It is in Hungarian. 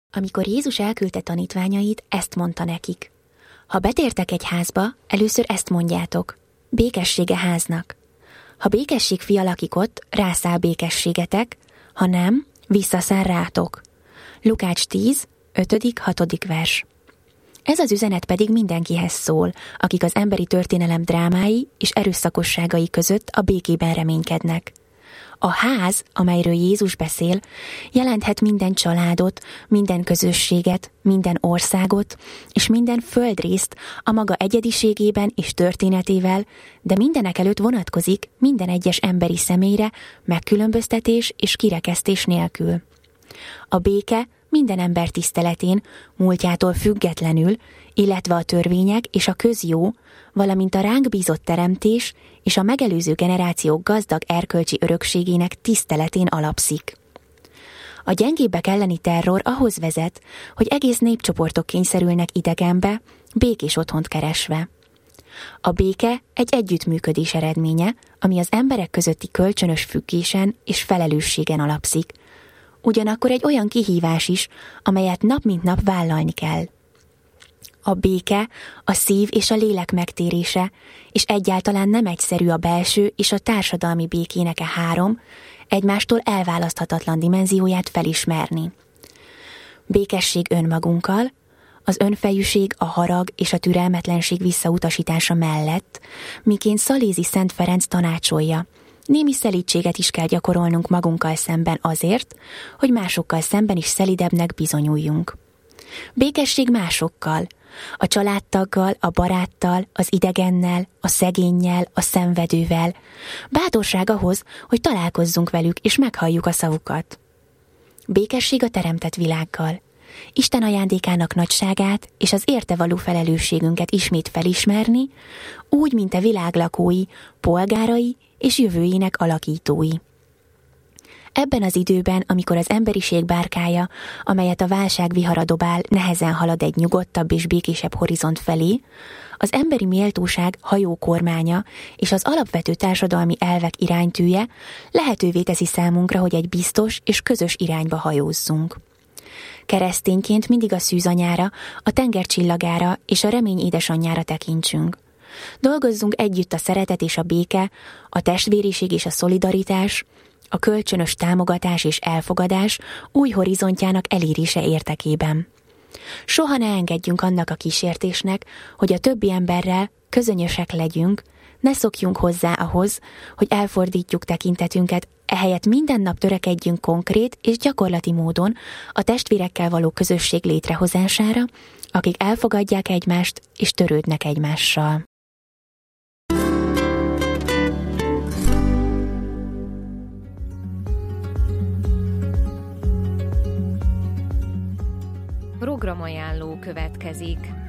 Amikor Jézus elküldte tanítványait, ezt mondta nekik. Ha betértek egy házba, először ezt mondjátok. Békessége háznak. Ha békesség fia lakik ott, rászáll békességetek, ha nem, visszaszáll rátok. Lukács 10, 5.-6. vers. Ez az üzenet pedig mindenkihez szól, akik az emberi történelem drámái és erőszakosságai között a békében reménykednek. A ház, amelyről Jézus beszél, jelenthet minden családot, minden közösséget, minden országot és minden földrészt a maga egyediségében és történetével, de mindenekelőtt vonatkozik minden egyes emberi személyre, megkülönböztetés és kirekesztés nélkül. A béke minden ember tiszteletén, múltjától függetlenül, illetve a törvények és a közjó, valamint a ránk bízott teremtés és a megelőző generációk gazdag erkölcsi örökségének tiszteletén alapszik. A gyengébbek elleni terror ahhoz vezet, hogy egész népcsoportok kényszerülnek idegenbe, békés otthont keresve. A béke egy együttműködés eredménye, ami az emberek közötti kölcsönös függésen és felelősségen alapszik, ugyanakkor egy olyan kihívás is, amelyet nap mint nap vállalni kell. A béke, a szív és a lélek megtérése, és egyáltalán nem egyszerű a belső és a társadalmi békének három, egymástól elválaszthatatlan dimenzióját felismerni. Békesség önmagunkkal, az önfejűség, a harag és a türelmetlenség visszautasítása mellett, miként Szalézi Szent Ferenc tanácsolja, némi szelídséget is kell gyakorolnunk magunkkal szemben azért, hogy másokkal szemben is szelidebbnek bizonyuljunk. Békesség másokkal, a családtaggal, a baráttal, az idegennel, a szegénnyel, a szenvedővel. Bátorság ahhoz, hogy találkozzunk velük és meghalljuk a szavukat. Békesség a teremtett világgal. Isten ajándékának nagyságát és az érte való felelősségünket ismét felismerni, úgy, mint a világ lakói, polgárai és jövőjének alakítói. Ebben az időben, amikor az emberiség bárkája, amelyet a válság vihara dobál, nehezen halad egy nyugodtabb és békésebb horizont felé, az emberi méltóság hajókormánya és az alapvető társadalmi elvek iránytűje lehetővé teszi számunkra, hogy egy biztos és közös irányba hajózzunk. Keresztényként mindig a szűzanyára, a tenger csillagára és a remény édesanyjára tekintsünk. Dolgozzunk együtt a szeretet és a béke, a testvériség és a szolidaritás, a kölcsönös támogatás és elfogadás új horizontjának elérése érdekében. Soha ne engedjünk annak a kísértésnek, hogy a többi emberrel közönyösek legyünk, ne szokjunk hozzá ahhoz, hogy elfordítjuk tekintetünket, ehelyett minden nap törekedjünk konkrét és gyakorlati módon a testvérekkel való közösség létrehozására, akik elfogadják egymást és törődnek egymással. Programajánló következik.